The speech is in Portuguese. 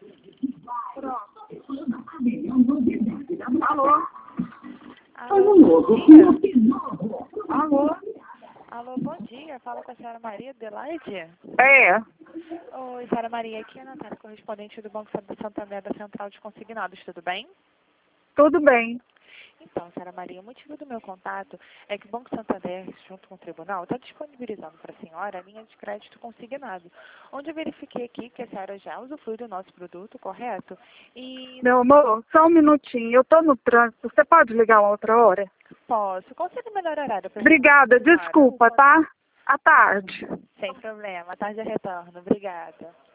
Alô? Alô, bom dia. Alô? Alô, bom dia. Fala com a senhora Maria Adelaide. É, Oi, senhora Maria. Aqui é a Natália, correspondente do Banco Santander da Central de Consignados. Tudo bem? tudo bem. Então, senhora Maria, o motivo do meu contato é que o Banco Santander, junto com o tribunal, está disponibilizando para a senhora a linha de crédito consignado, onde eu verifiquei aqui que a senhora já usufrui do nosso produto, correto? E Meu amor, só um minutinho. Eu tô no trânsito. Você pode ligar uma outra hora? posso. Qual seria o melhor horário para Obrigada, desculpa, tá? À tarde. Sem problema. À tarde eu retorno. Obrigada.